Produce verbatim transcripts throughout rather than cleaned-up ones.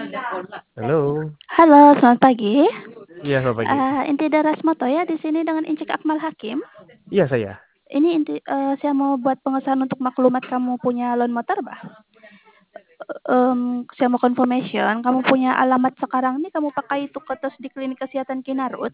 Halo. Halo, selamat pagi. Iya, selamat pagi. Eee, inti Darasmata ya, di sini dengan Injek Akmal Hakim. Iya, saya. Ini inti eee, saya mau buat pengesahan untuk maklumat kamu punya loan motor, Bah. Mmm, saya mau confirmation, kamu punya alamat sekarang nih kamu pakai itu ketos di klinik kesehatan Kinarut?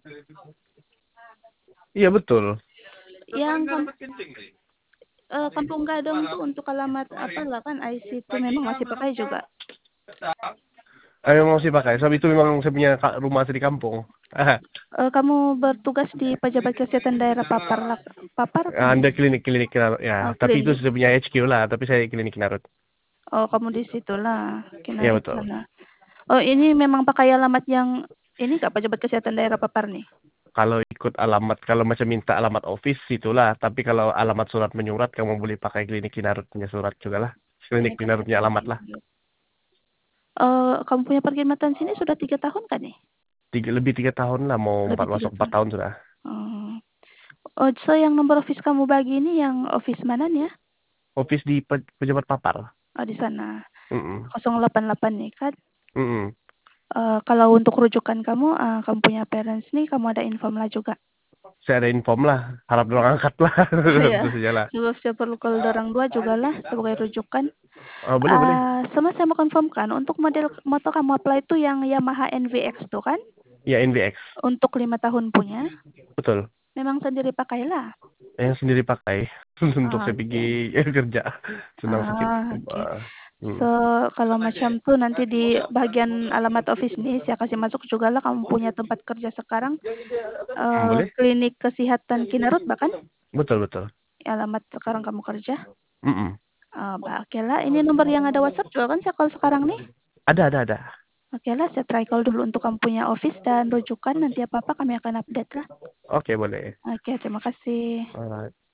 Iya, betul. Yang kam eee, Kampung Gadong tuh untuk alamat apalah kan I C itu memang masih pakai juga. Ah, memang masih pakai, sebab itu memang saya punya ka rumah asli di kampung. Eee, kamu bertugas di Pejabat Kesehatan Daerah Papar lak Papar kan ya? Anda klinik-klinik Kinarut Oh, ya, tapi itu klinik. sudah punya H Q lah, tapi saya klinik Kinarut. Oh, kamu di situlah, Iya, Kinarut betul. sana. Oh, ini memang pakai alamat yang ini nggak, Pejabat Kesehatan Daerah Papar nih? Kalau ikut alamat, kalau macam minta alamat office itulah, tapi kalau alamat surat menyurat kamu boleh pakai klinik Kinarut punya surat juga lah. Klinik Klinik Kinarut punya kesehatan alamat lah. Kinarut. Eee, kamu punya perkhidmatan sini sudah tiga tahun kan nih? Tiga, lebih tiga tahun lah, mau empat Lebih tiga masuk empat tahun. tahun sudah. Oh. Oh, so yang nomor office kamu bagi ini yang office mana nih ya? Office di Pe Pejabat Papar. Oh, di sana. Mhm. nol delapan delapan nih kan? Mhm. Eee, kalau untuk rujukan kamu, eee, kamu punya parents nih, kamu ada Infomlah juga? Saya ada infom lah, harap dorang angkat lah. Oh ya, Tentu sajalah. sebab saya perlu kalau dorang dua jugalah sebagai rujukan. Oh, boleh boleh. Eee, sama saya mau confirm-kan, untuk model motor kamu apply itu yang Yamaha N V X tuh kan? Iya, N V X. Untuk lima tahun punya? Betul. Memang sendiri pakailah? Yang sendiri pakai untuk Oh, saya oke. pergi kerja, senang sedikit. Ah, oke. Eee, So, mhm. kalau macam tuh nanti di bagian alamat office nih, saya kasih masuk jugalah kamu punya tempat kerja sekarang, Mmm, eee, boleh. klinik kesehatan Kinarut bahkan? Betul betul. Alamat sekarang kamu kerja? Mhm. Oh, bah, okelah. Ini nomor yang ada WhatsApp juga kan saya call sekarang nih? Ada ada ada. Okelah, saya try call dulu untuk kamu punya office dan rujukan, nanti apa-apa kami akan update lah. Oke, boleh. Oke, terima kasih. Alright.